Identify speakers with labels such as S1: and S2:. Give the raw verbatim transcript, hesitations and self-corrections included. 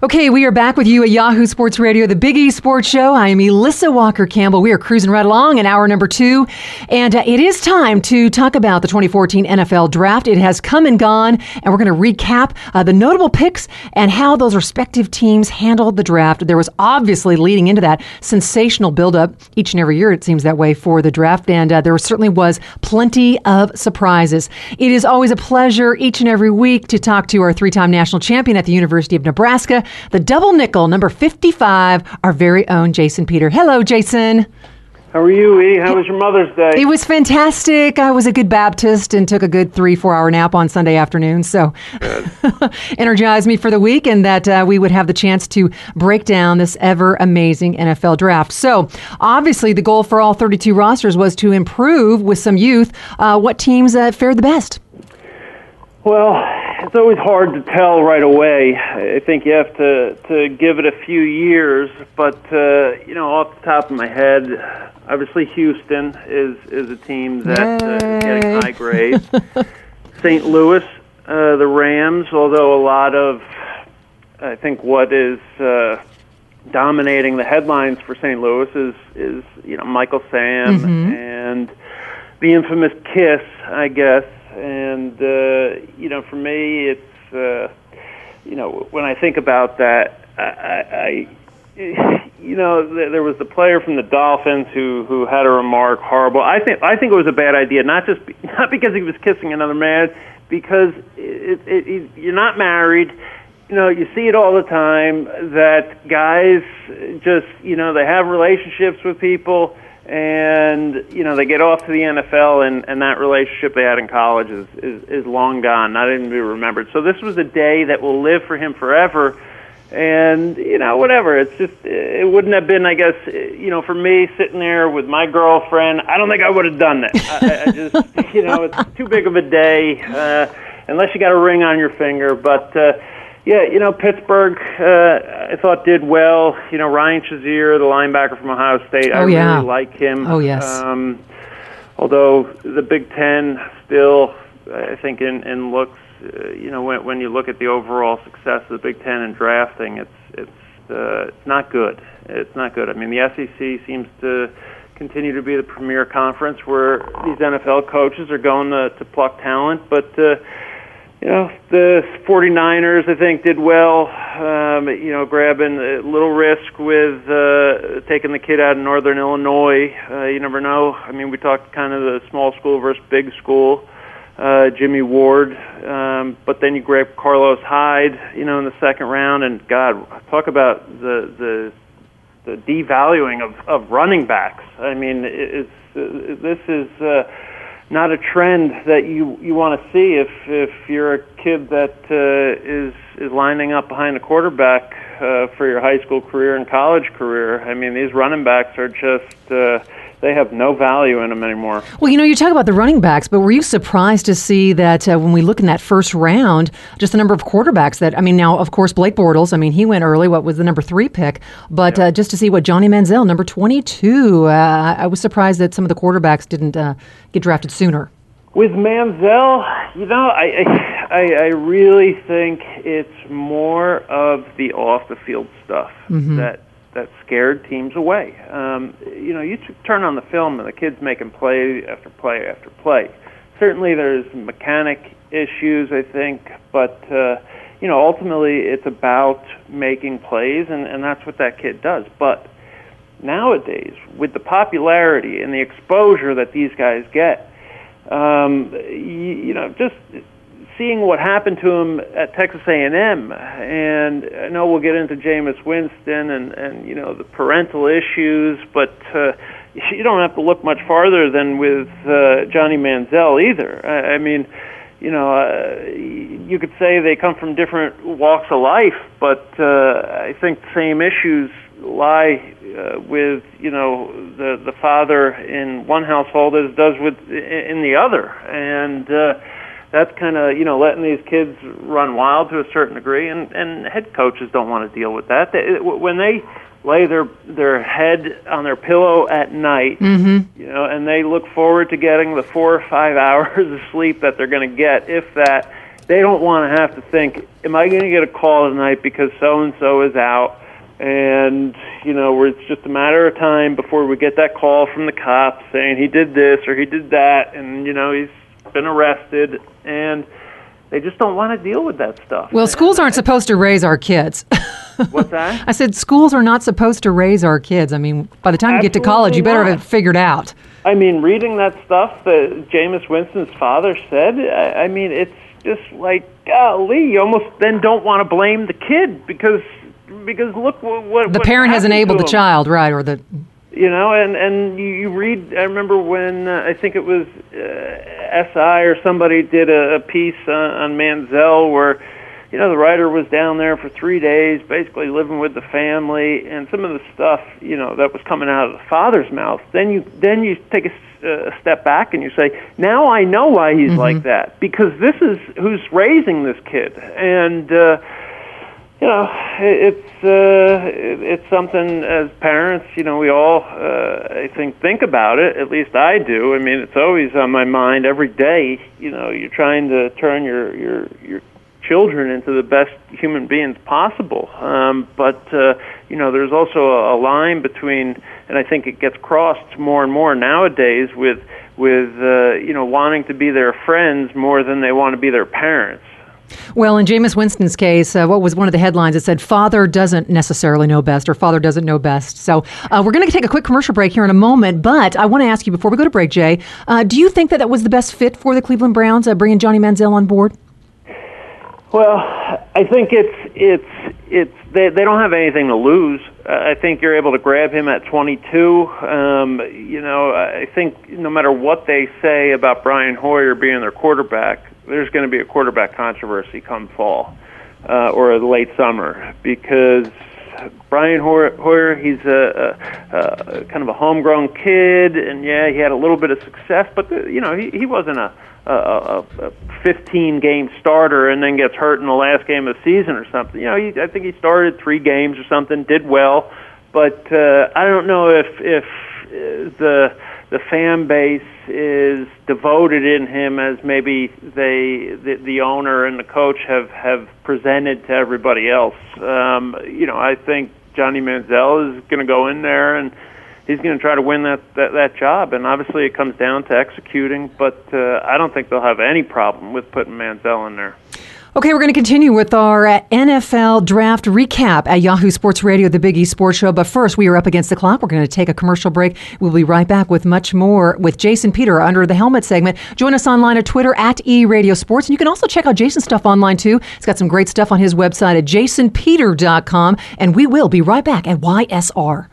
S1: Okay, we are back with you at Yahoo Sports Radio, the Big E Sports Show. I am Elissa Walker-Campbell. We are cruising right along in hour number two, and uh, it is time to talk about the twenty fourteen N F L Draft. It has come and gone, and we're going to recap uh, the notable picks and how those respective teams handled the draft. There was obviously, leading into that, sensational buildup each and every year, it seems that way, for the draft, and uh, there certainly was plenty of surprises. It is always a pleasure each and every week to talk to our three-time national champion at the University of Nebraska, the double nickel, number fifty-five, our very own Jason Peter. Hello, Jason.
S2: How are you, E? How was your Mother's Day?
S1: It was fantastic. I was a good Baptist and took a good three, four-hour nap on Sunday afternoon, so energized me for the week, and that uh, we would have the chance to break down this ever-amazing N F L draft. So, obviously, the goal for all thirty-two rosters was to improve with some youth. Uh, what teams uh, fared the best?
S2: Well, it's always hard to tell right away. I think you have to, to give it a few years, but, uh, you know, off the top of my head, obviously Houston is, is a team that uh, is getting high grades. Saint Louis, uh, the Rams, although a lot of, I think what is uh, dominating the headlines for Saint Louis is, is you know, Michael Sam mm-hmm. and the infamous kiss, I guess. And, uh, you know, for me, it's, uh, you know, when I think about that, I, I, I you know, there was the player from the Dolphins who, who had a remark horrible. I think I think it was a bad idea, not just not because he was kissing another man, because it, it, it, you're not married. You know, you see it all the time that guys just, you know, they have relationships with people. And, you know, they get off to the N F L, and, and that relationship they had in college is, is, is long gone, not even to be remembered. So this was a day that will live for him forever. And, you know, whatever. It's just, it wouldn't have been, I guess, you know, for me sitting there with my girlfriend, I don't think I would have done that. I, I just, you know, it's too big of a day, uh, unless you got a ring on your finger. But, uh, yeah, you know, Pittsburgh, uh, I thought did well. You know, Ryan Shazier, the linebacker from Ohio State, I
S1: oh, yeah.
S2: really like him.
S1: Oh, yes.
S2: Um, although the Big Ten still, I think, in, in looks, uh, you know, when, when you look at the overall success of the Big Ten in drafting, it's it's uh, it's not good. It's not good. I mean, the S E C seems to continue to be the premier conference where these N F L coaches are going to, to pluck talent, but uh, you know, the 49ers, I think, did well, um, you know, grabbing a little risk with uh, taking the kid out of Northern Illinois. Uh, you never know. I mean, we talked kind of the small school versus big school, uh, Jimmy Ward, um, but then you grab Carlos Hyde, you know, in the second round, and, God, talk about the the, the devaluing of, of running backs. I mean, it's, uh, this is... Uh, not a trend that you, you want to see if, if you're a kid that uh, is is lining up behind a quarterback uh, for your high school career and college career. I mean, these running backs are just, uh, they have no value in them anymore.
S1: Well, you know, you talk about the running backs, but were you surprised to see that uh, when we look in that first round, just the number of quarterbacks that, I mean, now, of course, Blake Bortles, I mean, he went early, what was the number three pick, but yeah. uh, just to see what Johnny Manziel, number twenty-two, uh, I was surprised that some of the quarterbacks didn't uh, get drafted sooner.
S2: With Manziel, you know, I, I I really think it's more of the off-the-field stuff mm-hmm. that that scared teams away. Um, you know, you turn on the film and the kid's making play after play after play. Certainly there's mechanic issues, I think, but, uh, you know, ultimately it's about making plays, and, and that's what that kid does. But nowadays, with the popularity and the exposure that these guys get, Um, you, you know, just seeing what happened to him at Texas A and M, and I know we'll get into Jameis Winston and, and you know, the parental issues, but uh, you don't have to look much farther than with uh, Johnny Manziel either. I, I mean, you know, uh, you could say they come from different walks of life, but uh, I think the same issues lie uh, with, you know, the the father in one household as does with in the other, and uh, that's kind of, you know, letting these kids run wild to a certain degree, and, and head coaches don't want to deal with that. They, when they lay their their head on their pillow at night, mm-hmm. you know, and they look forward to getting the four or five hours of sleep that they're going to get, if that, they don't want to have to think, am I going to get a call tonight because so-and-so is out? And, you know, where it's just a matter of time before we get that call from the cops saying he did this or he did that, and, you know, he's been arrested, and they just don't want to deal with that stuff.
S1: Well, schools aren't supposed to raise our kids.
S2: What's that?
S1: I said schools are not supposed to raise our kids. I mean, by the time you get to college, you better have it figured out.
S2: I mean, reading that stuff that Jameis Winston's father said, I, I mean, it's just like, golly, you almost then don't want to blame the kid because because look what, what
S1: the parent has enabled the child, right, or the
S2: you know, and and you, you read. I remember when uh, I think it was uh, S I or somebody did a, a piece on, on Manziel where, you know, the writer was down there for three days, basically living with the family, and some of the stuff, you know, that was coming out of the father's mouth. Then you then you take a, a step back and you say, now I know why he's mm-hmm. like that, because this is who's raising this kid, and. Uh, You know, it's uh, it's something as parents, you know, we all, uh, I think, think about it. At least I do. I mean, it's always on my mind every day. You know, you're trying to turn your your, your children into the best human beings possible. Um, but, uh, you know, there's also a, a line between, and I think it gets crossed more and more nowadays with, with uh, you know, wanting to be their friends more than they want to be their parents.
S1: Well, in Jameis Winston's case, uh, what was one of the headlines? It said, father doesn't necessarily know best, or father doesn't know best. So uh, we're going to take a quick commercial break here in a moment, but I want to ask you before we go to break, Jay, uh, do you think that that was the best fit for the Cleveland Browns, uh, bringing Johnny Manziel on board?
S2: Well, I think it's, it's, it's, they, they don't have anything to lose. Uh, I think you're able to grab him at twenty-two. Um, you know, I think no matter what they say about Brian Hoyer being their quarterback, there's going to be a quarterback controversy come fall uh, or late summer, because Brian Hoyer, he's a, a, a kind of a homegrown kid, and yeah, he had a little bit of success, but the, you know, he, he wasn't a, a, a fifteen-game starter and then gets hurt in the last game of the season or something. You know, he, I think he started three games or something, did well, but uh, I don't know if if the the fan base is devoted in him as maybe they the, the owner and the coach have, have presented to everybody else. Um, you know, I think Johnny Manziel is going to go in there and he's going to try to win that, that, that job. And obviously it comes down to executing, but uh, I don't think they'll have any problem with putting Manziel in there.
S1: Okay, we're going to continue with our uh, N F L draft recap at Yahoo Sports Radio, the Big East Sports Show. But first, we are up against the clock. We're going to take a commercial break. We'll be right back with much more with Jason Peter, Under the Helmet segment. Join us online at Twitter at E Radio Sports. And you can also check out Jason's stuff online, too. He's got some great stuff on his website at jason peter dot com. And we will be right back at Y S R.